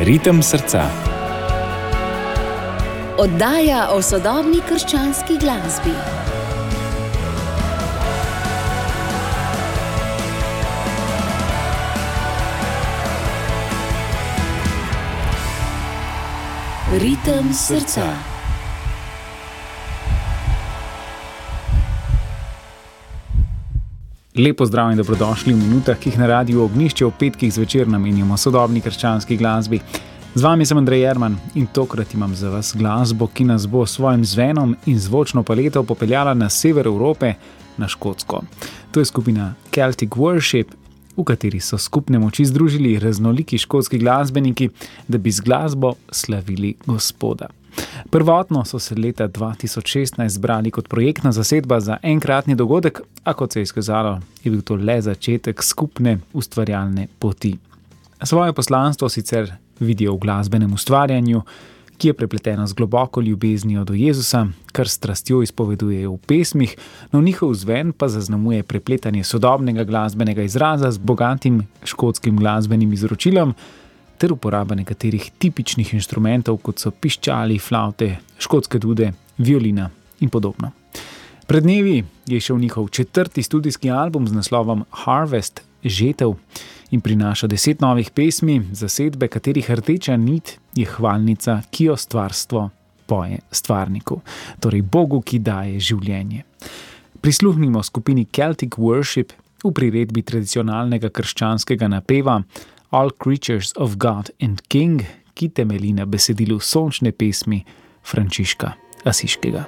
Ritem srca. Oddaja o sodobni krščanski glasbi. Ritem srca. Lepo zdrav in dobrodošli v minutah, ki jih na Radiu Ognjišče ob petkih zvečer namenjamo sodobni krščanski glasbi. Z vami sem Andrej Jerman in tokrat imam za vas glasbo, ki nas bo s svojim zvenom in zvočno paleto popeljala na sever Evrope, na Škotsko. To je skupina Celtic Worship, v kateri so skupne moči združili raznoliki škotski glasbeniki, da bi z glasbo slavili Gospoda. Prvotno so se leta 2016 zbrali kot projektna zasedba za enkratni dogodek, a kot se je izkazalo, je bil to le začetek skupne ustvarjalne poti. Svoje poslanstvo sicer vidijo v glasbenem ustvarjanju, ki je prepleteno z globoko ljubeznijo do Jezusa, kar s strastjo izpovedujejo v pesmih, no njihov zven pa zaznamuje prepletanje sodobnega glasbenega izraza z bogatim škotskim glasbenim izročilom ter uporaba nekaterih tipičnih inštrumentov, kot so piščali, flavte, škotske dude, violina in podobno. Pred dnevi je šel njihov 4. studijski album z naslovom Harvest, žetev, in prinaša 10 novih pesmi, zasedbe katerih rdeča nit je hvalnica, ki jo stvarstvo poje stvarniku, torej Bogu, ki daje življenje. Prisluhnimo skupini Celtic Worship v priredbi tradicionalnega krščanskega napeva All Creatures of God and King, ki temelji na besedilu sončne pesmi Frančiška Asiškega.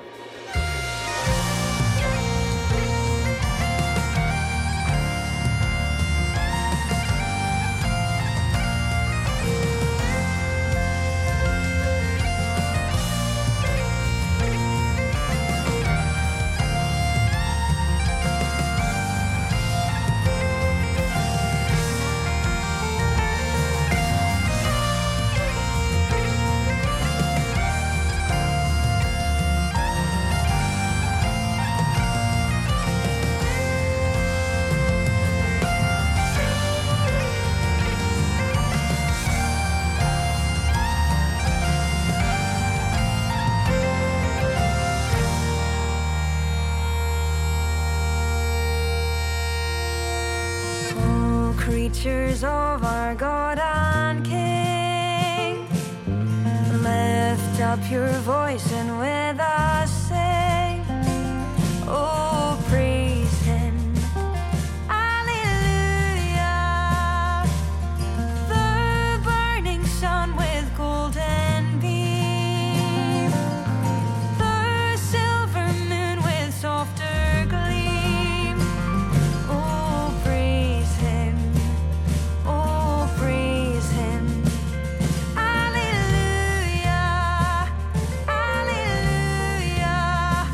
Creatures of our God and King, lift up your voice and with us sing. Oh, praise Him, Alleluia. The burning sun with golden beam, the silver moon with softer gleam. Oh, praise Him. Oh, praise Him. Alleluia. Alleluia.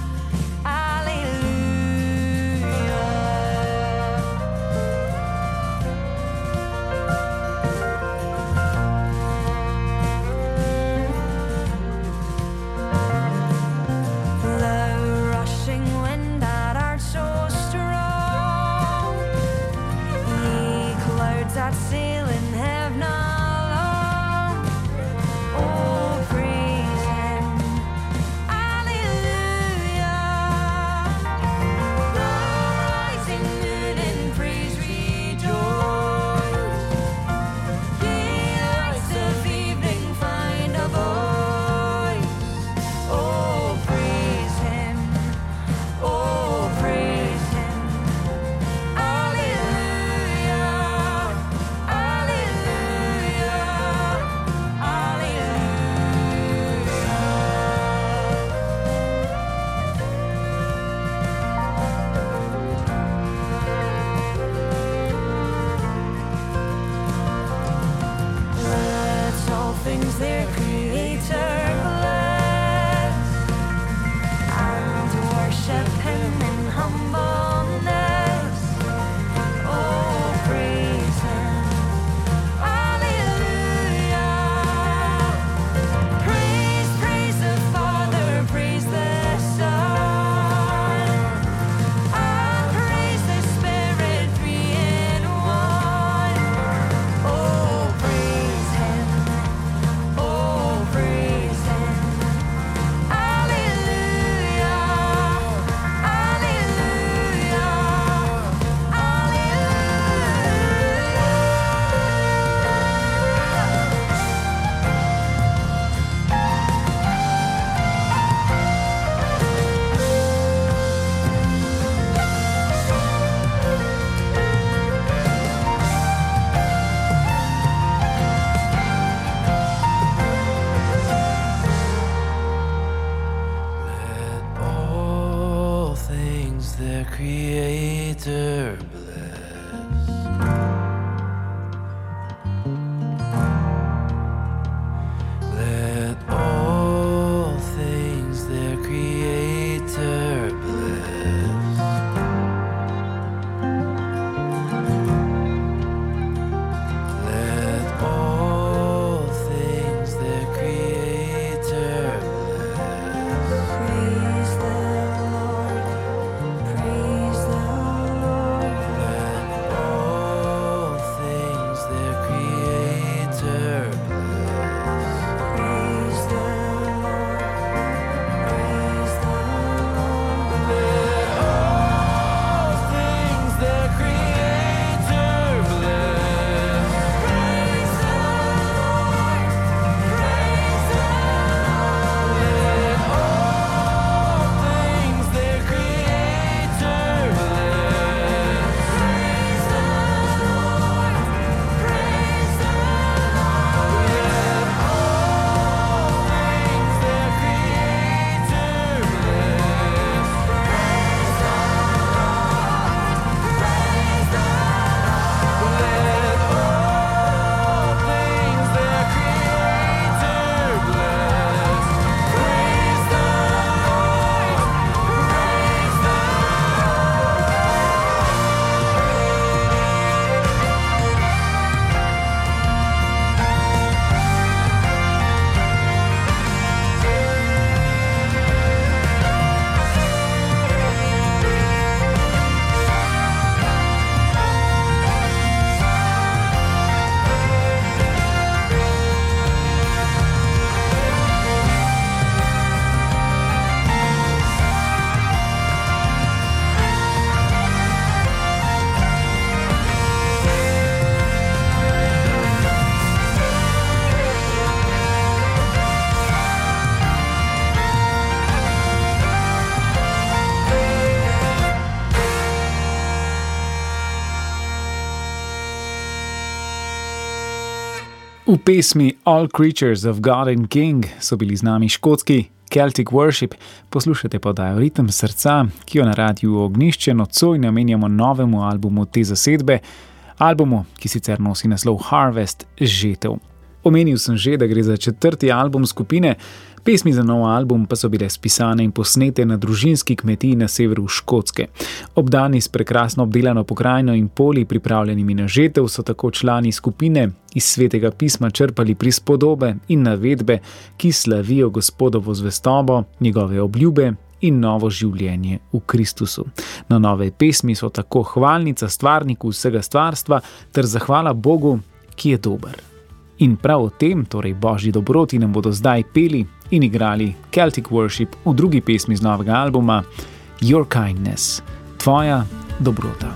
V pesmi All Creatures of God and King so bili z nami škotski Celtic Worship. Poslušate pa oddajo Ritem srca, ki jo na Radiu Ognjišče nocoj namenjamo novemu albumu te zasedbe, albumu, ki sicer nosi naslov Harvest, žetev. Omenil sem že, da gre za 4. album skupine, pesmi za nov album pa so bile spisane in posnete na družinski kmetiji na severu Škotske. Obdani s prekrasno obdelano pokrajino in polji pripravljenimi na žetev so tako člani skupine iz Svetega pisma črpali prispodobe in navedbe, ki slavijo Gospodovo zvestobo, njegove obljube in novo življenje v Kristusu. Na nove pesmi so tako hvalnica stvarniku vsega stvarstva ter zahvala Bogu, ki je dober. In prav o tem, torej Božji dobroti, nam bodo zdaj peli in igrali Celtic Worship v drugi pesmi z novega albuma Your Kindness, tvoja dobrota.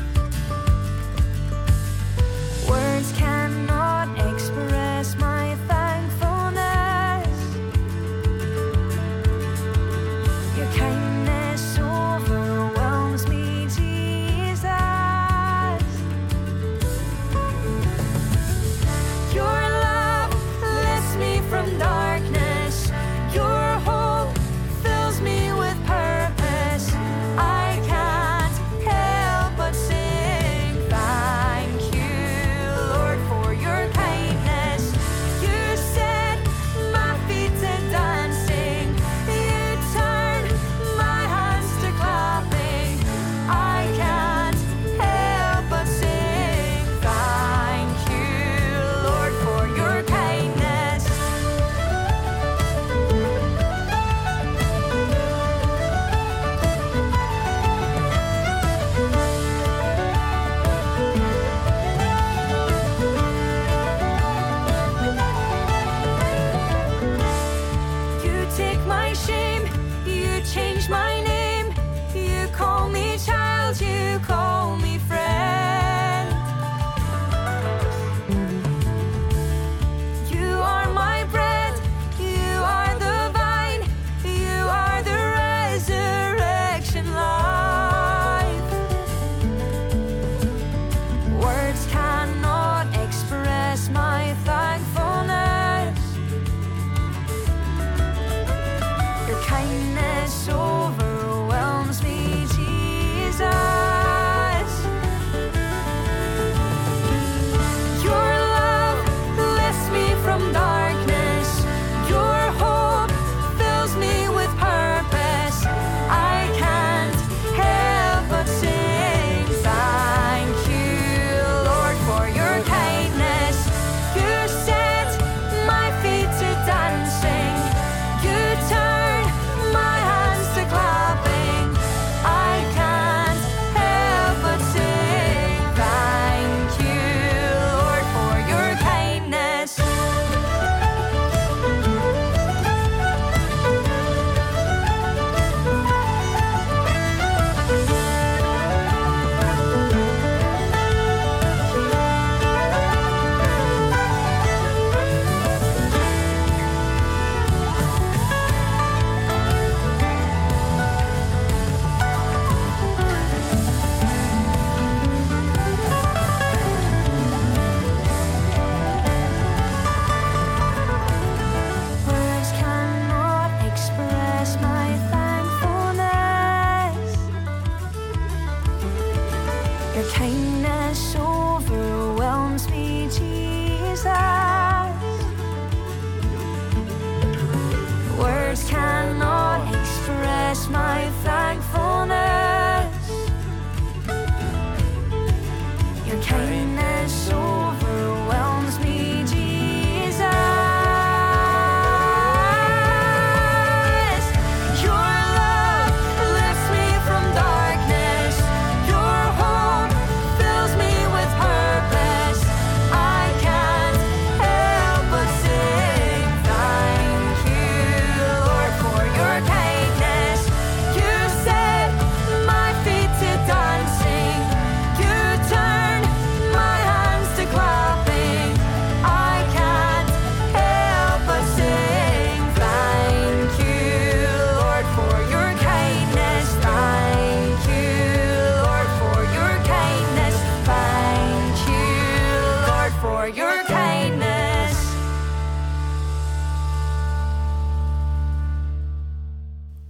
Words cannot express my thoughts.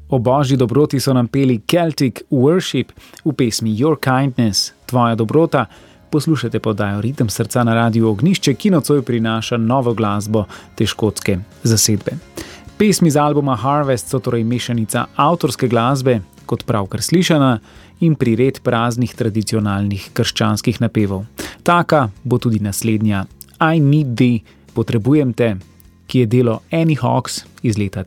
O božji dobroti so nam peli Celtic Worship v pesmi Your Kindness, tvoja dobrota. Poslušate podajo Ritem srca na Radiu Ognjišče, ki nocoj prinaša novo glasbo te škotske zasedbe. Pesmi z albuma Harvest so torej mešanica avtorske glasbe, kot pravkar slišana, in prired praznih tradicionalnih krščanskih napevov. Taka bo tudi naslednja I Need Thee, potrebujem te, ki je delo Annie Hawks iz leta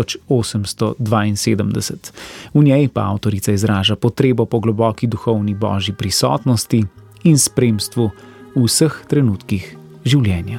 1872. V njej pa avtorica izraža potrebo po globoki duhovni božji prisotnosti in spremstvu v vseh trenutkih življenja.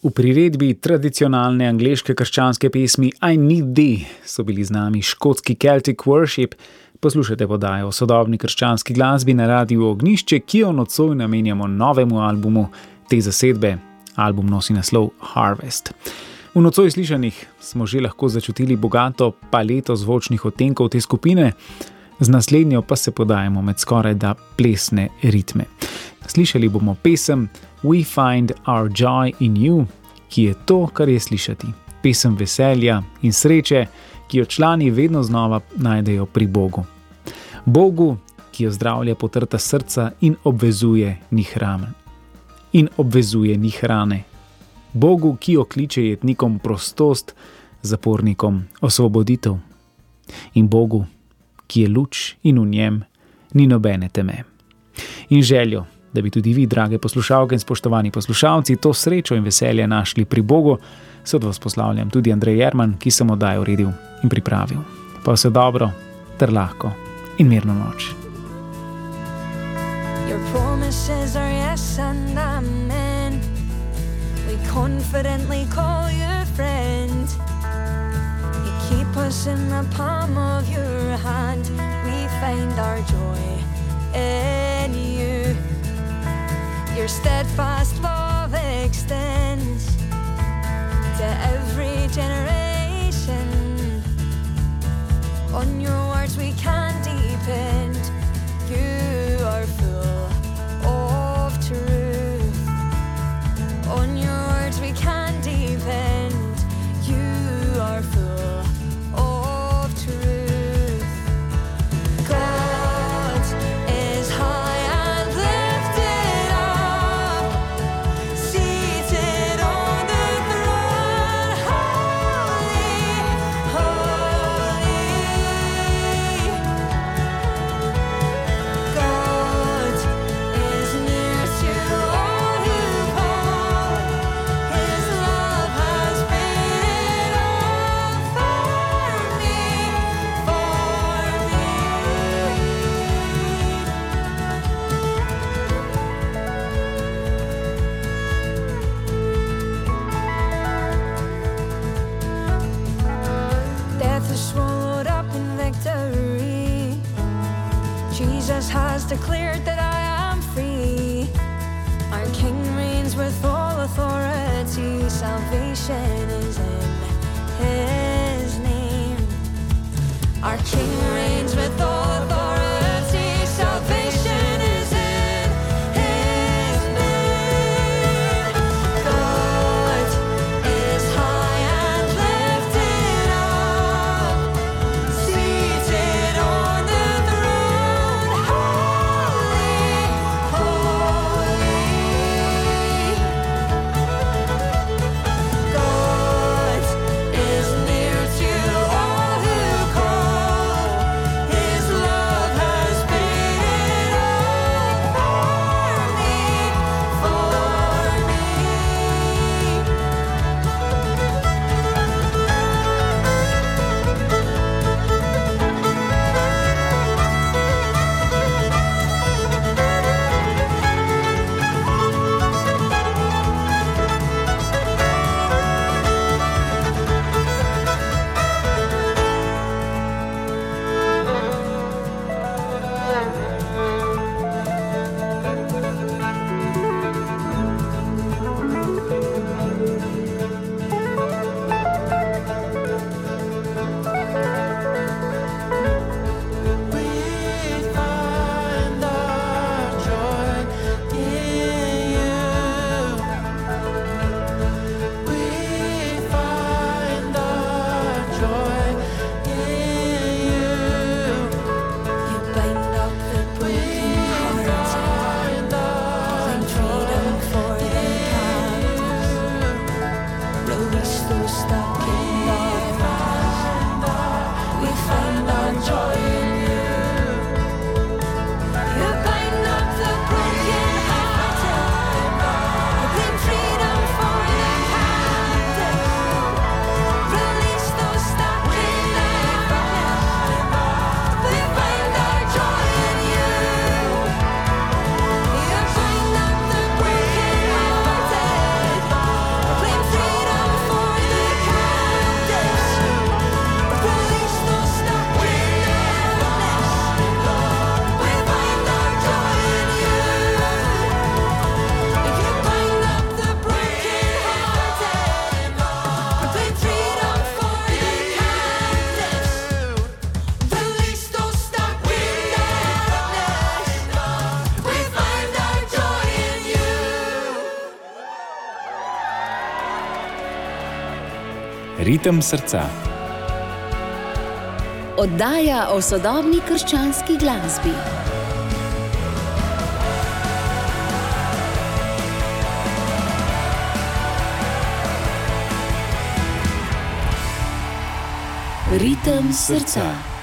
V priredbi tradicionalne angleške krščanske pesmi I Need Thee so bili z nami škotski Celtic Worship. Poslušajte podajo o sodobni krščanski glasbi na Radiu Ognjišče, ki jo nocoj namenjamo novemu albumu te zasedbe. Album nosi naslov Harvest. V nocoj slišanih smo že lahko začutili bogato paleto zvočnih odtenkov te skupine, z naslednjo pa se podajamo med skorajda plesne ritme. Slišali bomo pesem We Find Our Joy in You, ki je to, kar je slišati. Pesem veselja in sreče, ki jo člani vedno znova najdejo pri Bogu. Bogu, ki jo zdravlja potrta srca in obvezuje njih rane. Bogu, ki jo kliče jetnikom prostost, zapornikom osvoboditev. In Bogu, ki je luč in v njem ni nobene teme. In željo, da bi tudi vi, drage poslušalke in spoštovani poslušalci, to srečo in veselje našli pri Bogu, se od vas poslavljam tudi Andrej Jerman, ki sem oddajo uredil in pripravil. Pa vse dobro, ter lahko in mirno noč. Your promises are yes and amen. We confidently call you friend. You keep us in the palm of your hand. We find our joy in you. Your steadfast love extends to every generation. On your words we can depend. You are full of truth. On your words we can depend. You are full of truth. God is high and lifted up, seated on the throne. Holy, holy. God is near to all who call. His love has paid it all for me, for me. Death is swallowed up in victory. Jesus has declared that I am free. Our King reigns with all authority. Salvation is in His name. Our King reigns with all authority. Salvation is in His name. God is high and lifted up, seated on the throne. Holy, holy. God Ritem srca. Oddaja o sodobni krščanski glasbi. Ritem srca.